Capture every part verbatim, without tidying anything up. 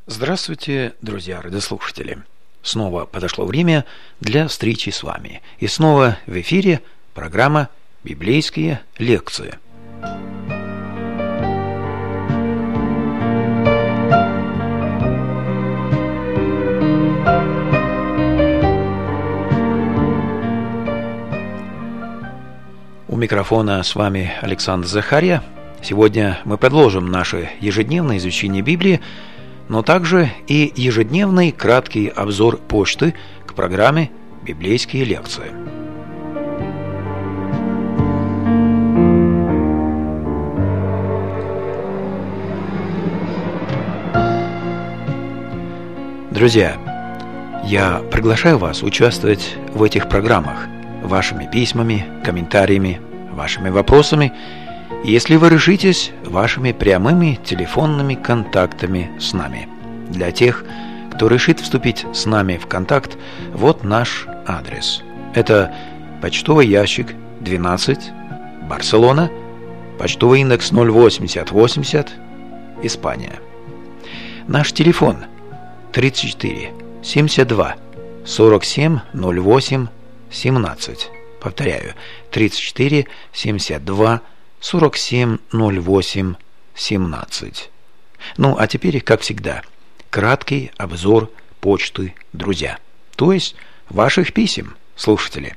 Здравствуйте, друзья радиослушатели! Снова подошло время для встречи с вами. И снова в эфире программа «Библейские лекции». У микрофона с вами Александр Захарья. Сегодня мы продолжим наше ежедневное изучение Библии, но также и ежедневный краткий обзор почты к программе «Библейские лекции». Друзья, я приглашаю вас участвовать в этих программах вашими письмами, комментариями, вашими вопросами, если вы решитесь, вашими прямыми телефонными контактами с нами. Для тех, кто решит вступить с нами в контакт, вот наш адрес. Это почтовый ящик двенадцать, Барселона, почтовый индекс ноль восемьдесят восемьдесят, Испания. Наш телефон тридцать четыре семьдесят два сорок семь ноль восемь семнадцать. Повторяю, тридцать четыре семьдесят два сорок семь ноль восемь семнадцать. Ну, а теперь, как всегда, краткий обзор почты, друзья, то есть ваших писем, слушатели.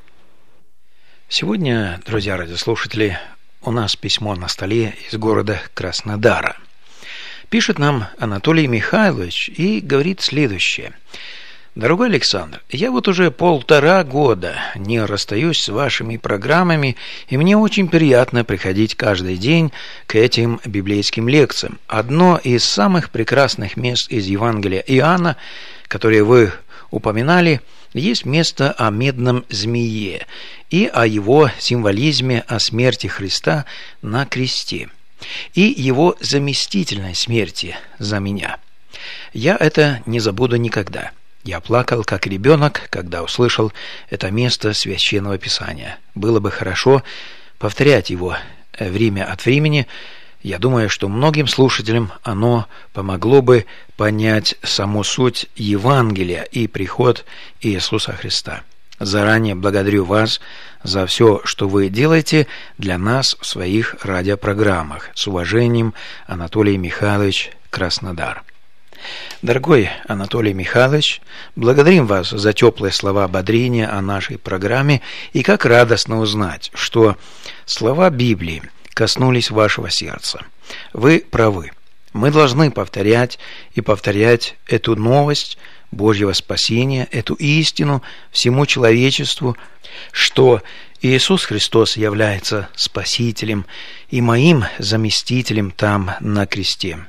Сегодня, друзья радиослушатели, у нас письмо на столе из города Краснодара. Пишет нам Анатолий Михайлович и говорит следующее. Дорогой Александр, я вот уже полтора года не расстаюсь с вашими программами, и мне очень приятно приходить каждый день к этим библейским лекциям. Одно из самых прекрасных мест из Евангелия Иоанна, которые вы упоминали, есть место о медном змее и о его символизме о смерти Христа на кресте и его заместительной смерти за меня. Я это не забуду никогда. Я плакал, как ребенок, когда услышал это место Священного Писания. Было бы хорошо повторять его время от времени. Я думаю, что многим слушателям оно помогло бы понять саму суть Евангелия и приход Иисуса Христа. Заранее благодарю вас за все, что вы делаете для нас в своих радиопрограммах. С уважением, Анатолий Михайлович, Краснодар. Дорогой Анатолий Михайлович, благодарим вас за теплые слова ободрения о нашей программе, и как радостно узнать, что слова Библии коснулись вашего сердца. Вы правы. Мы должны повторять и повторять эту новость Божьего спасения, эту истину всему человечеству, что Иисус Христос является Спасителем и моим заместителем там на кресте.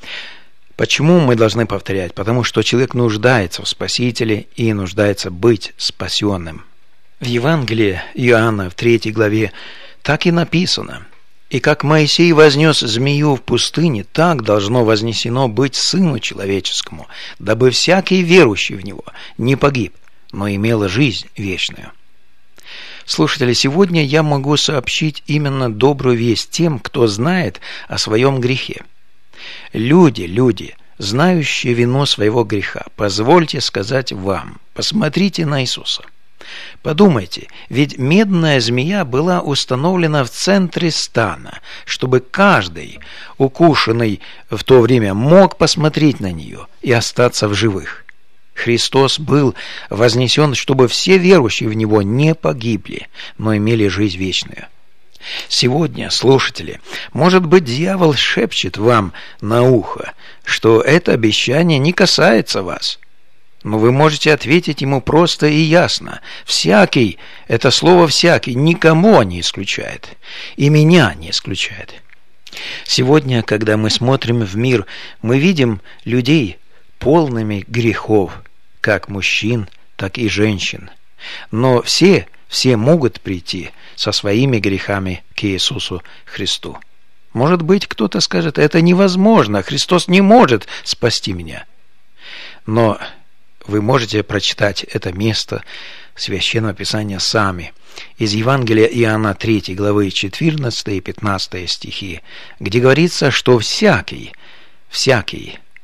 Почему мы должны повторять? Потому что человек нуждается в Спасителе и нуждается быть спасенным. В Евангелии Иоанна в третьей главе так и написано: «И как Моисей вознес змею в пустыне, так должно вознесено быть Сыну Человеческому, дабы всякий верующий в Него не погиб, но имел жизнь вечную». Слушатели, сегодня я могу сообщить именно добрую весть тем, кто знает о своем грехе. Люди, люди, знающие вину своего греха, позвольте сказать вам, посмотрите на Иисуса. Подумайте, ведь медная змея была установлена в центре стана, чтобы каждый, укушенный в то время, мог посмотреть на нее и остаться в живых. Христос был вознесен, чтобы все верующие в Него не погибли, но имели жизнь вечную. Сегодня, слушатели, может быть, дьявол шепчет вам на ухо, что это обещание не касается вас. Но вы можете ответить ему просто и ясно. «Всякий» — это слово «всякий» никому не исключает, и меня не исключает. Сегодня, когда мы смотрим в мир, мы видим людей полными грехов, как мужчин, так и женщин. Но все, все могут прийти со своими грехами к Иисусу Христу. Может быть, кто-то скажет: это невозможно, Христос не может спасти меня. Но вы можете прочитать это место Священного Писания сами. Из Евангелия Иоанна третьей главы четырнадцатый и пятнадцатый стихи, где говорится, что всякий, всякий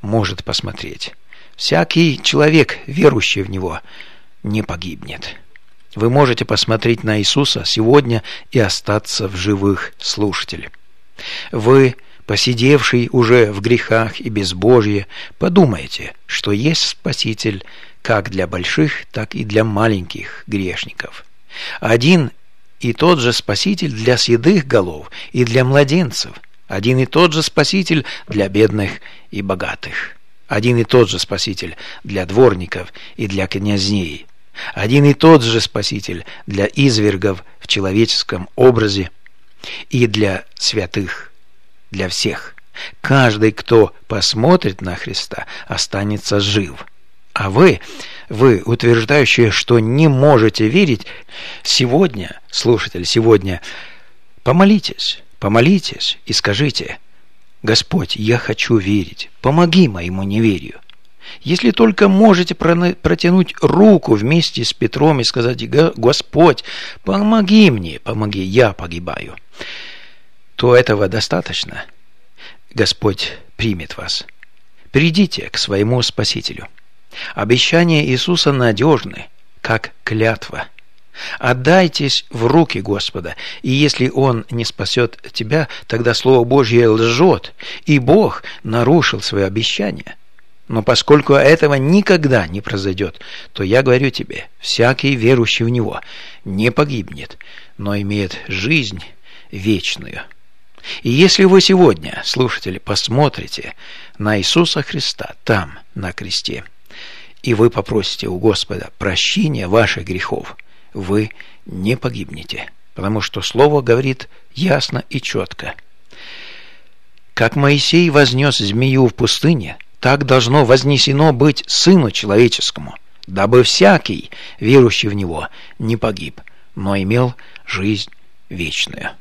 может посмотреть. Всякий человек, верующий в Него, не погибнет. Вы можете посмотреть на Иисуса сегодня и остаться в живых, слушатель. Вы, посидевший уже в грехах и безбожье, подумайте, что есть Спаситель как для больших, так и для маленьких грешников. Один и тот же Спаситель для седых голов и для младенцев. Один и тот же Спаситель для бедных и богатых. Один и тот же Спаситель для дворников и для князей. Один и тот же Спаситель для извергов в человеческом образе и для святых, для всех. Каждый, кто посмотрит на Христа, останется жив. А вы, вы, утверждающие, что не можете верить, сегодня, слушатель, сегодня помолитесь, помолитесь и скажите: «Господь, я хочу верить, помоги моему неверию». Если только можете протянуть руку вместе с Петром и сказать: «Господь, помоги мне, помоги, я погибаю», то этого достаточно. Господь примет вас. Придите к своему Спасителю. Обещания Иисуса надежны, как клятва. Отдайтесь в руки Господа, и если Он не спасет тебя, тогда Слово Божье лжет, и Бог нарушил свое обещание. Но поскольку этого никогда не произойдет, то я говорю тебе: всякий верующий в Него не погибнет, но имеет жизнь вечную. И если вы сегодня, слушатели, посмотрите на Иисуса Христа там, на кресте, и вы попросите у Господа прощения ваших грехов, вы не погибнете, потому что Слово говорит ясно и четко. Как Моисей вознес змею в пустыне, так должно вознесено быть Сыну Человеческому, дабы всякий, верующий в Него, не погиб, но имел жизнь вечную.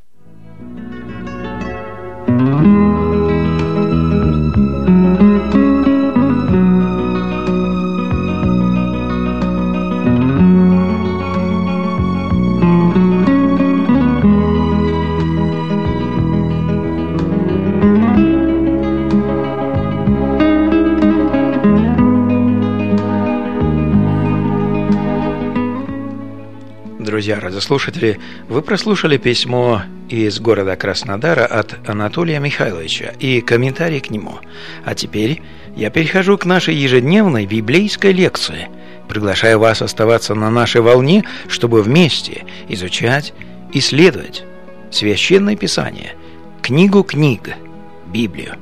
Друзья, радиослушатели, вы прослушали письмо из города Краснодара от Анатолия Михайловича и комментарий к нему. А теперь я перехожу к нашей ежедневной библейской лекции. Приглашаю вас оставаться на нашей волне, чтобы вместе изучать, исследовать Священное Писание, книгу книг, Библию.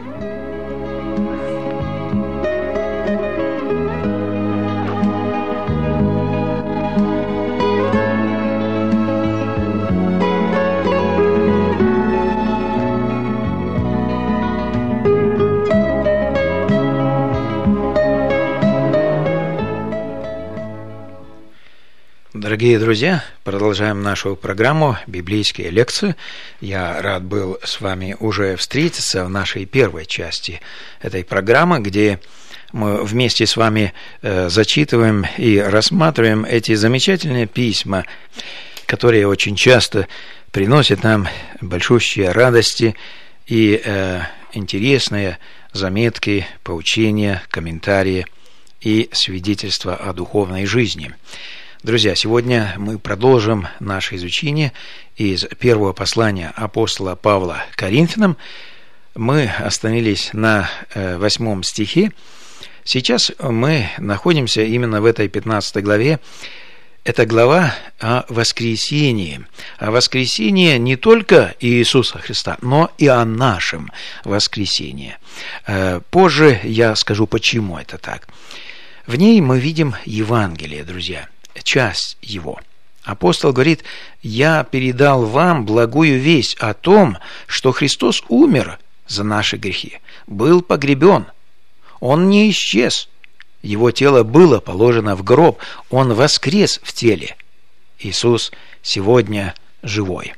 Дорогие друзья, продолжаем нашу программу «Библейские лекции». Я рад был с вами уже встретиться в нашей первой части этой программы, где мы вместе с вами э, зачитываем и рассматриваем эти замечательные письма, которые очень часто приносят нам большущие радости и э, интересные заметки, поучения, комментарии и свидетельства о духовной жизни. Друзья, сегодня мы продолжим наше изучение из первого послания апостола Павла к Коринфянам. Мы остановились на восьмом стихе. Сейчас мы находимся именно в этой пятнадцатой главе. Это глава о воскресении. О воскресении не только Иисуса Христа, но и о нашем воскресении. Позже я скажу, почему это так. В ней мы видим Евангелие, друзья. Часть его. Апостол говорит: «Я передал вам благую весть о том, что Христос умер за наши грехи, был погребен. Он не исчез. Его тело было положено в гроб. Он воскрес в теле. Иисус сегодня живой».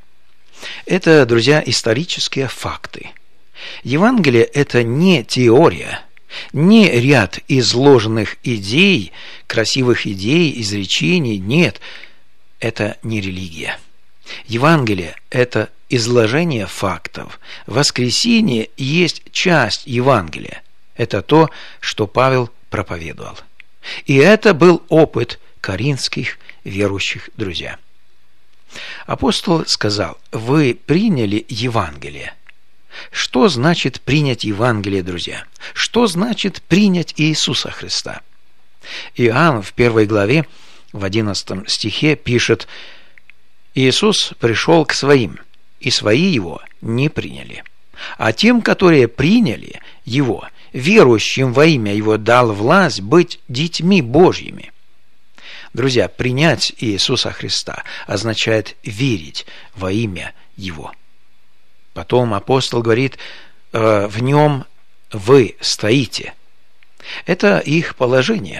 Это, друзья, исторические факты. Евангелие – это не теория, не ряд изложенных идей, красивых идей, изречений. Нет, это не религия. Евангелие – это изложение фактов. Воскресение есть часть Евангелия. Это то, что Павел проповедовал. И это был опыт коринфских верующих, друзья. Апостол сказал: вы приняли Евангелие. Что значит принять Евангелие, друзья? Что значит принять Иисуса Христа? Иоанн в первой главе, в одиннадцатом стихе пишет: Иисус пришел к своим, и свои его не приняли. А тем, которые приняли его, верующим во имя его, дал власть быть детьми Божьими. Друзья, принять Иисуса Христа означает верить во имя его. Потом апостол говорит: в нем вы стоите. Это их положение.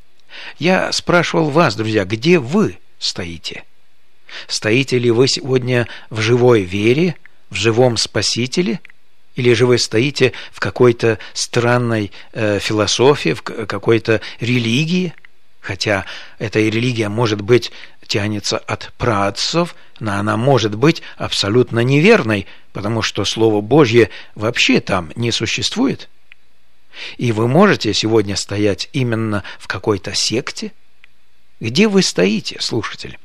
Я спрашивал вас, друзья, где вы стоите? Стоите ли вы сегодня в живой вере, в живом Спасителе? Или же вы стоите в какой-то странной э, философии, в какой-то религии? Хотя эта религия, может быть, тянется от праотцов, но она может быть абсолютно неверной, потому что Слово Божье вообще там не существует. И вы можете сегодня стоять именно в какой-то секте? Где вы стоите, слушатель?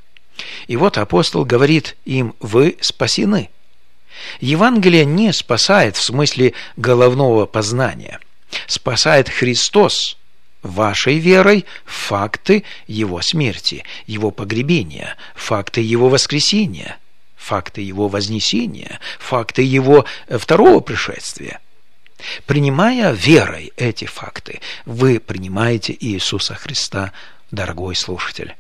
И вот апостол говорит им: вы спасены. Евангелие не спасает в смысле головного познания. Спасает Христос вашей верой в факты Его смерти, Его погребения, факты Его воскресения, факты Его вознесения, факты Его второго пришествия. Принимая верой эти факты, вы принимаете Иисуса Христа, дорогой слушатель.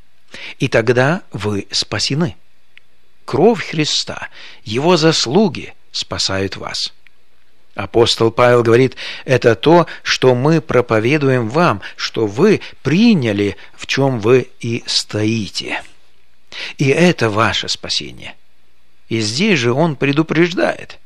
И тогда вы спасены. Кровь Христа, Его заслуги спасают вас. Апостол Павел говорит: это то, что мы проповедуем вам, что вы приняли, в чем вы и стоите. И это ваше спасение. И здесь же он предупреждает: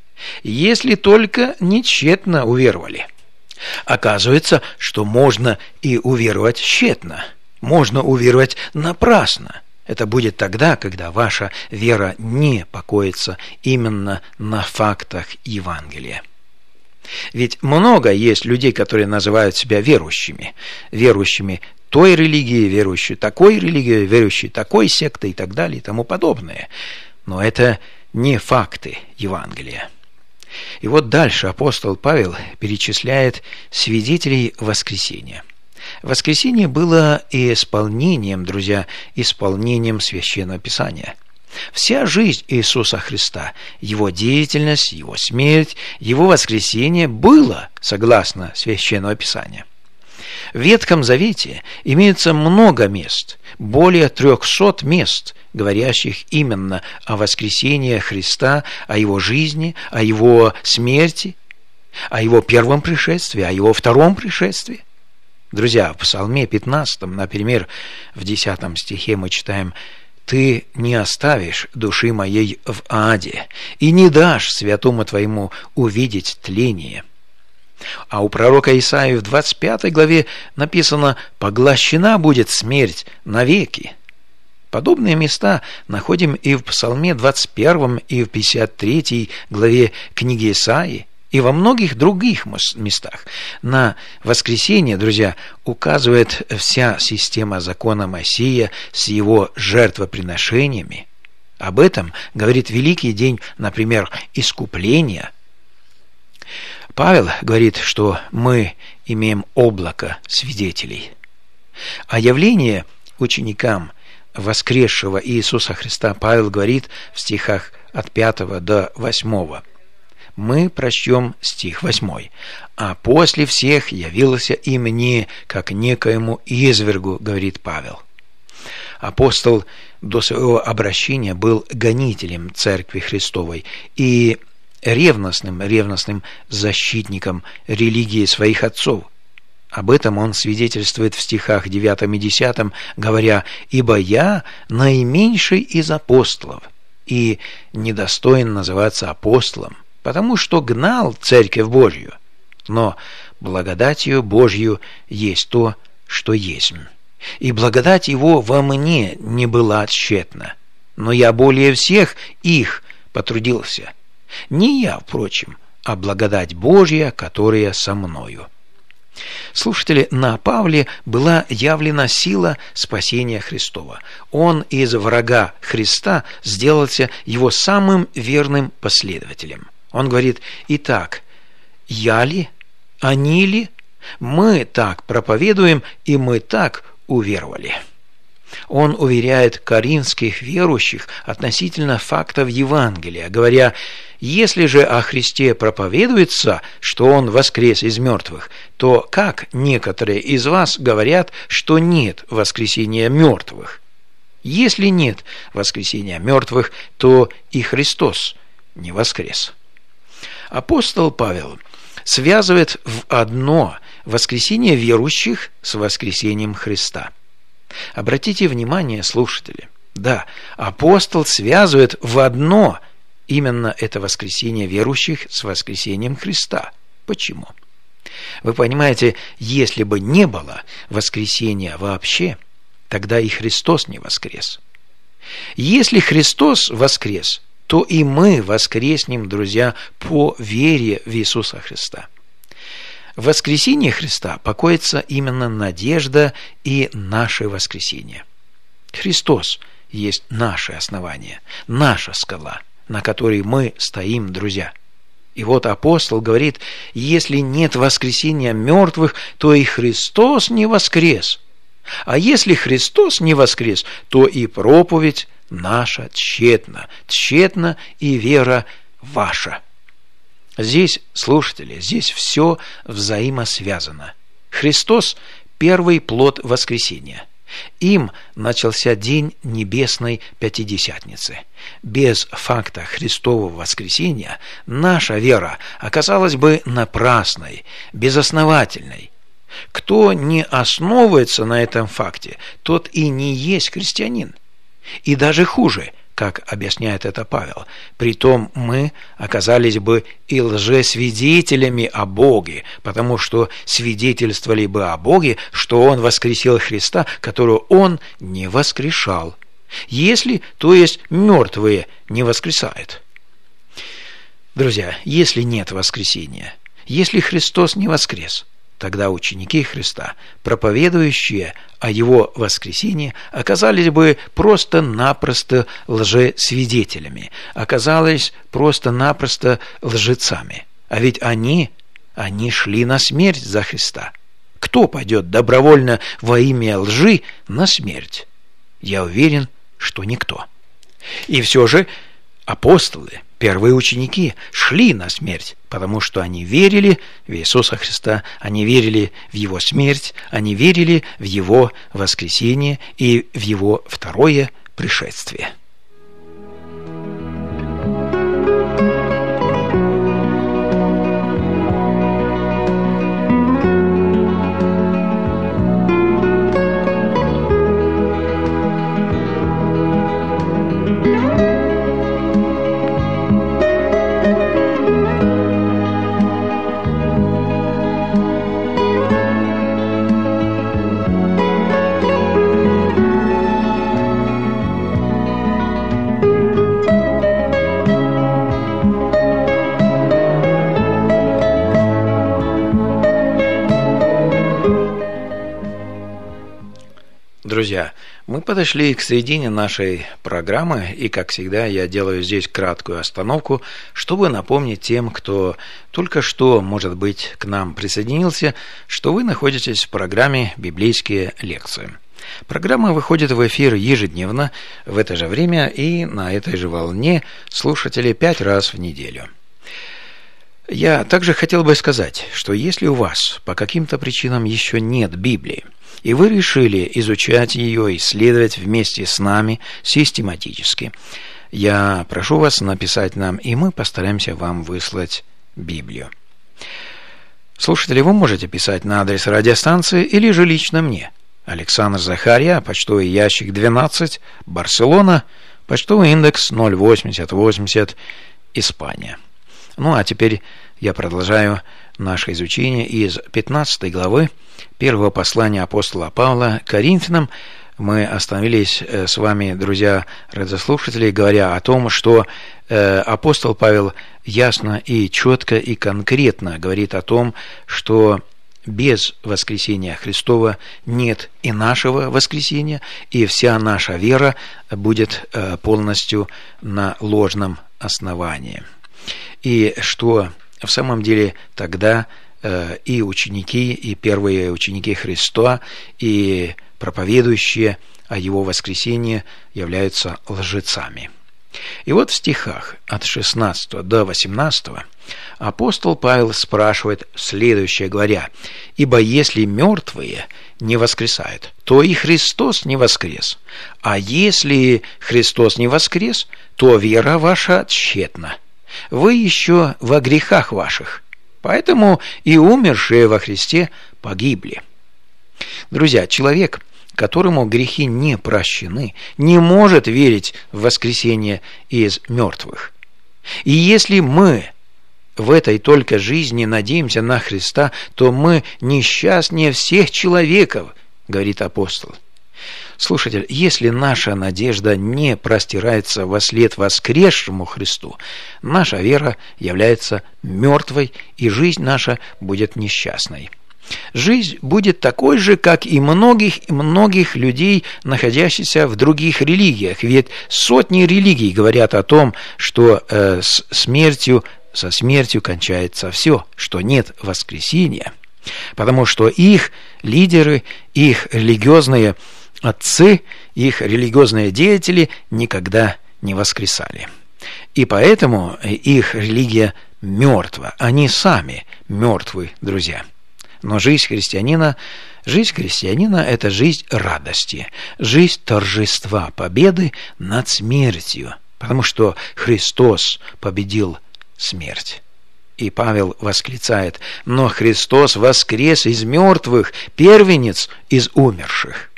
если только не тщетно уверовали. Оказывается, что можно и уверовать тщетно, можно уверовать напрасно. Это будет тогда, когда ваша вера не покоится именно на фактах Евангелия. Ведь много есть людей, которые называют себя верующими, верующими той религии, верующие такой религии, верующие такой сектой и так далее и тому подобное. Но это не факты Евангелия. И вот дальше апостол Павел перечисляет свидетелей воскресения. Воскресение было и исполнением, друзья, исполнением Священного Писания. Вся жизнь Иисуса Христа, Его деятельность, Его смерть, Его воскресение было согласно Священного Писания. В Ветхом Завете имеется много мест, более трехсот мест, говорящих именно о воскресении Христа, о Его жизни, о Его смерти, о Его первом пришествии, о Его втором пришествии. Друзья, в Псалме пятнадцатом, например, в десятом стихе мы читаем: «Ты не оставишь души моей в аде, и не дашь святому твоему увидеть тление». А у пророка Исаии в двадцать пятой главе написано: «Поглощена будет смерть навеки». Подобные места находим и в Псалме двадцать первом, и в пятьдесят третьей главе книги Исаии, и во многих других местах. На воскресение, друзья, указывает вся система закона Моисея с его жертвоприношениями. Об этом говорит великий день, например, искупления. Павел говорит, что мы имеем облако свидетелей. А явление ученикам воскресшего Иисуса Христа Павел говорит в стихах от пятого до восьмого. Мы прочтем стих восьмой. «А после всех явился им не как некоему извергу», говорит Павел. Апостол до своего обращения был гонителем Церкви Христовой и ревностным, ревностным защитником религии своих отцов. Об этом он свидетельствует в стихах девятом и десятом, говоря: «Ибо я наименьший из апостолов и недостоин называться апостолом, потому что гнал Церковь Божью, но благодатью Божью есть то, что есть. И благодать Его во мне не была тщетна, но я более всех их потрудился. Не я, впрочем, а благодать Божья, которая со мною». Слушатели, на Павле была явлена сила спасения Христова. Он из врага Христа сделался его самым верным последователем. Он говорит: «Итак, я ли, они ли? Мы так проповедуем, и мы так уверовали». Он уверяет коринфских верующих относительно фактов Евангелия, говоря: «Если же о Христе проповедуется, что Он воскрес из мертвых, то как некоторые из вас говорят, что нет воскресения мертвых? Если нет воскресения мертвых, то и Христос не воскрес». Апостол Павел связывает в одно воскресение верующих с воскресением Христа. Обратите внимание, слушатели, да, апостол связывает в одно именно это воскресение верующих с воскресением Христа. Почему? Вы понимаете, если бы не было воскресения вообще, тогда и Христос не воскрес. Если Христос воскрес, то и мы воскреснем, друзья, по вере в Иисуса Христа. В воскресении Христа покоится именно надежда и наше воскресение. Христос есть наше основание, наша скала, на которой мы стоим, друзья. И вот апостол говорит: если нет воскресения мертвых, то и Христос не воскрес. А если Христос не воскрес, то и проповедь наша тщетна, тщетна и вера ваша. Здесь, слушатели, здесь все взаимосвязано. Христос – первый плод воскресения. Им начался день небесной Пятидесятницы. Без факта Христового воскресения наша вера оказалась бы напрасной, безосновательной. Кто не основывается на этом факте, тот и не есть христианин. И даже хуже, как объясняет это Павел, притом мы оказались бы и лжесвидетелями о Боге, потому что свидетельствовали бы о Боге, что Он воскресил Христа, которого Он не воскрешал, если, то есть, мертвые не воскресают. Друзья, если нет воскресения, если Христос не воскрес, тогда ученики Христа, проповедующие о Его воскресении, оказались бы просто-напросто лжесвидетелями, оказались просто-напросто лжецами. А ведь они, они шли на смерть за Христа. Кто пойдет добровольно во имя лжи на смерть? Я уверен, что никто. И все же апостолы, первые ученики, шли на смерть, потому что они верили в Иисуса Христа, они верили в Его смерть, они верили в Его воскресение и в Его второе пришествие. Друзья, мы подошли к середине нашей программы, и, как всегда, я делаю здесь краткую остановку, чтобы напомнить тем, кто только что, может быть, к нам присоединился, что вы находитесь в программе «Библейские лекции». Программа выходит в эфир ежедневно в это же время и на этой же волне слушатели пять раз в неделю. Я также хотел бы сказать, что если у вас по каким-то причинам еще нет Библии, и вы решили изучать ее, исследовать вместе с нами систематически, я прошу вас написать нам, и мы постараемся вам выслать Библию. Слушатели, вы можете писать на адрес радиостанции или же лично мне. Александр Захарья, почтовый ящик двенадцать, Барселона, почтовый индекс ноль восемьдесят восемьдесят, Испания. Ну а теперь я продолжаю наше изучение из пятнадцатой главы первого послания апостола Павла к Коринфянам. мы остановились с вами, друзья радиослушатели, говоря о том, что апостол Павел ясно и четко и конкретно говорит о том, что без воскресения Христова нет и нашего воскресения, и вся наша вера будет полностью на ложном основании. И что в самом деле тогда и ученики, и первые ученики Христа, и проповедующие о Его воскресении являются лжецами. И вот в стихах от шестнадцатого до восемнадцатого апостол Павел спрашивает следующее, говоря: «Ибо если мертвые не воскресают, то и Христос не воскрес. А если Христос не воскрес, то вера ваша тщетна. Вы еще во грехах ваших, поэтому и умершие во Христе погибли». Друзья, человек, которому грехи не прощены, не может верить в воскресение из мертвых. И если мы в этой только жизни надеемся на Христа, то мы несчастнее всех человеков, говорит апостол. Слушатель, если наша надежда не простирается вослед воскресшему Христу, наша вера является мертвой, и жизнь наша будет несчастной. Жизнь будет такой же, как и многих и многих людей, находящихся в других религиях. Ведь сотни религий говорят о том, что э, с смертью, со смертью кончается все, что нет воскресения. Потому что их лидеры, их религиозные отцы, их религиозные деятели никогда не воскресали. И поэтому их религия мертва. Они сами мертвы, друзья. Но жизнь христианина, жизнь христианина – это жизнь радости, жизнь торжества, победы над смертью, потому что Христос победил смерть. И Павел восклицает: «Но Христос воскрес из мертвых, первенец из умерших».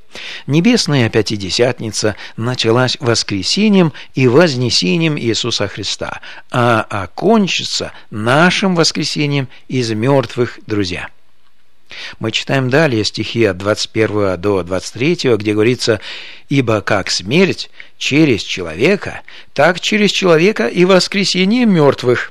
Небесная Пятидесятница началась воскресением и вознесением Иисуса Христа, а окончится нашим воскресением из мертвых, друзья. Мы читаем далее стихи от двадцать первого до двадцать третьего, где говорится: «Ибо как смерть через человека, так через человека и воскресение мертвых.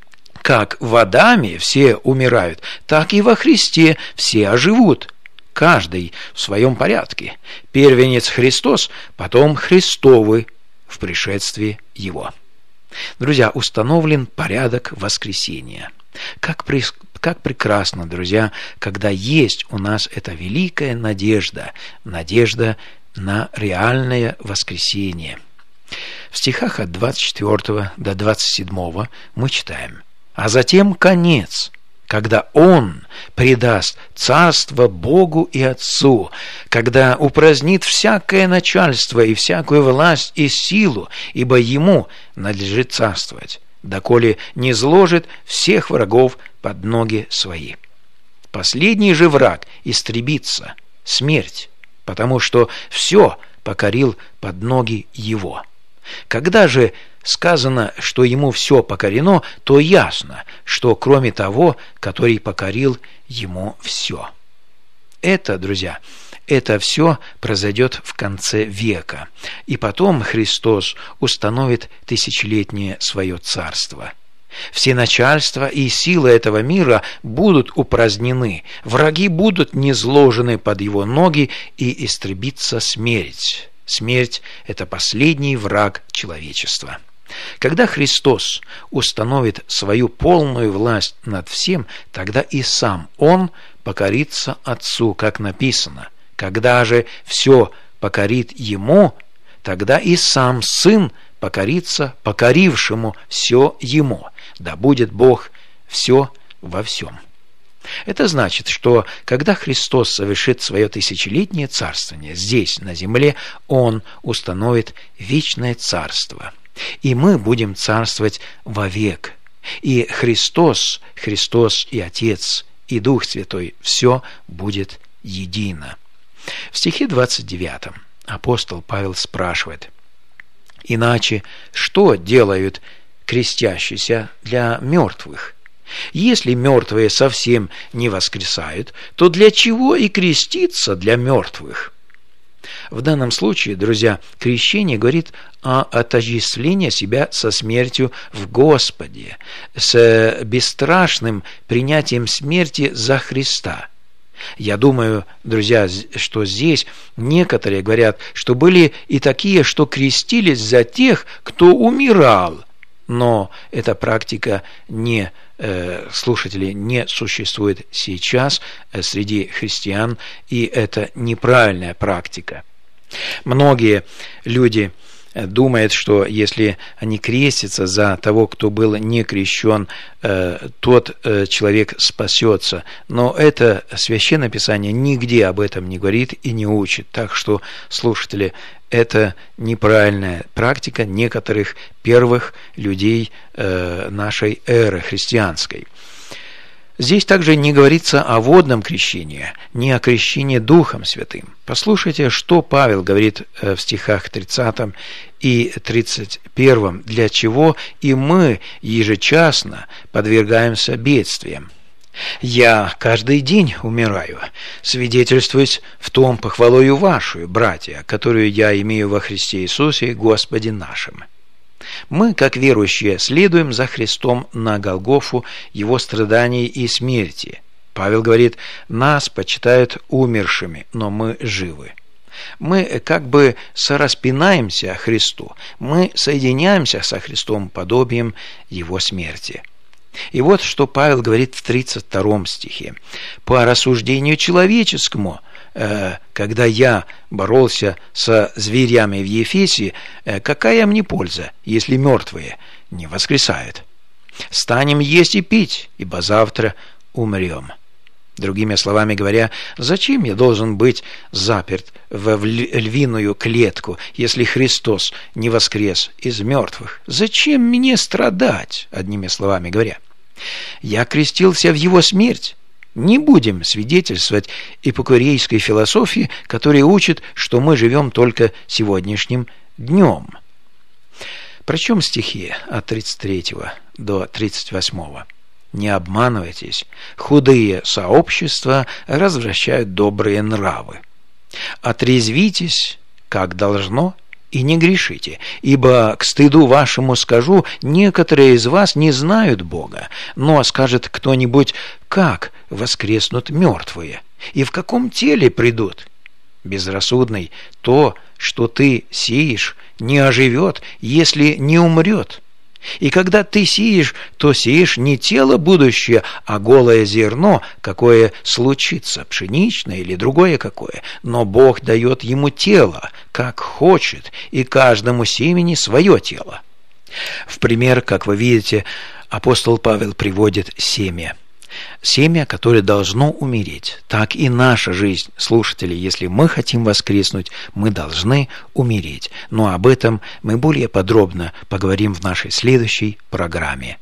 Как в Адаме все умирают, так и во Христе все оживут. Каждый в своем порядке. Первенец Христос, потом Христовы в пришествии Его». Друзья, установлен порядок воскресения. Как, при, как прекрасно, друзья, когда есть у нас эта великая надежда, надежда на реальное воскресение. В стихах от двадцать четвёртого до двадцать седьмого мы читаем: «А затем конец, когда Он предаст царство Богу и Отцу, когда упразднит всякое начальство и всякую власть и силу, ибо Ему надлежит царствовать, доколе не зложит всех врагов под ноги Свои. Последний же враг истребится, смерть, потому что все покорил под ноги Его». Когда же сказано, что Ему все покорено, то ясно, что кроме того, который покорил Ему все. Это, друзья, это все произойдет в конце века. И потом Христос установит тысячелетнее свое царство. Все начальства и силы этого мира будут упразднены, враги будут низложены под Его ноги, и истребится смерть. Смерть – это последний враг человечества. Когда Христос установит свою полную власть над всем, тогда и сам Он покорится Отцу, как написано. Когда же все покорит Ему, тогда и сам Сын покорится покорившему все Ему. Да будет Бог все во всем. Это значит, что когда Христос совершит свое тысячелетнее царствование здесь, на земле, Он установит вечное царство. И мы будем царствовать вовек. И Христос, Христос и Отец, и Дух Святой, все будет едино. В стихе двадцать девятом апостол Павел спрашивает: «Иначе что делают крестящиеся для мертвых? Если мертвые совсем не воскресают, то для чего и креститься для мертвых?» В данном случае, друзья, крещение говорит о отождествлении себя со смертью в Господе, с бесстрашным принятием смерти за Христа. Я думаю, друзья, что здесь некоторые говорят, что были и такие, что крестились за тех, кто умирал. Но эта практика не, э, слушатели, не существует сейчас э, среди христиан, и это неправильная практика. Многие люди думают, что если они крестятся за того, кто был не крещен, э, тот э, человек спасется. Но это Священное Писание нигде об этом не говорит и не учит. Так что, слушатели, это неправильная практика некоторых первых людей э, нашей эры христианской. Здесь также не говорится о водном крещении, не о крещении Духом Святым. Послушайте, что Павел говорит в стихах тридцатом и тридцать первом, для чего и мы ежечасно подвергаемся бедствиям. «Я каждый день умираю, свидетельствуюсь в том похвалою вашу, братья, которую я имею во Христе Иисусе, Господе нашим». Мы, как верующие, следуем за Христом на Голгофу, Его страданий и смерти. Павел говорит, нас почитают умершими, но мы живы. Мы как бы сораспинаемся Христу, мы соединяемся со Христом подобием Его смерти. И вот что Павел говорит в тридцать втором стихе. «По рассуждению человеческому, когда я боролся со зверями в Ефесе, какая мне польза, если мертвые не воскресают? Станем есть и пить, ибо завтра умрем». Другими словами говоря, зачем я должен быть заперт в львиную клетку, если Христос не воскрес из мертвых? Зачем мне страдать, одними словами говоря? Я крестился в Его смерть. Не будем свидетельствовать эпикурейской философии, которая учит, что мы живем только сегодняшним днем. Прочтем стихи от тридцать третьего до тридцать восьмого. «Не обманывайтесь, худые сообщества развращают добрые нравы. Отрезвитесь, как должно, и не грешите, ибо к стыду вашему скажу, некоторые из вас не знают Бога. Но скажет кто-нибудь, как воскреснут мертвые, и в каком теле придут? Безрассудный, то, что ты сеешь, не оживет, если не умрет. И когда ты сеешь, то сеешь не тело будущее, а голое зерно, какое случится, пшеничное или другое какое. Но Бог дает ему тело, как хочет, и каждому семени свое тело». В пример, как вы видите, апостол Павел приводит семя. Семя, которое должно умереть. Так и наша жизнь, слушатели, если мы хотим воскреснуть, мы должны умереть. Но об этом мы более подробно поговорим в нашей следующей программе.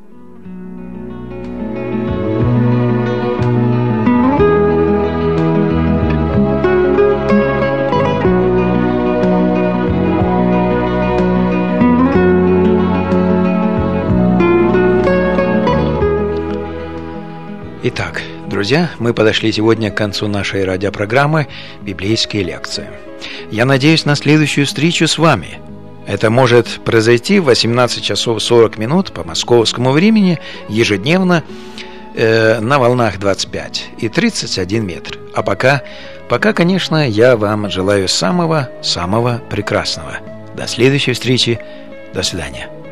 Итак, друзья, мы подошли сегодня к концу нашей радиопрограммы «Библейские лекции». Я надеюсь на следующую встречу с вами. Это может произойти в восемнадцать часов сорок минут по московскому времени ежедневно э, на волнах двадцать пять и тридцать один метр. А пока, пока, конечно, я вам желаю самого-самого прекрасного. До следующей встречи. До свидания.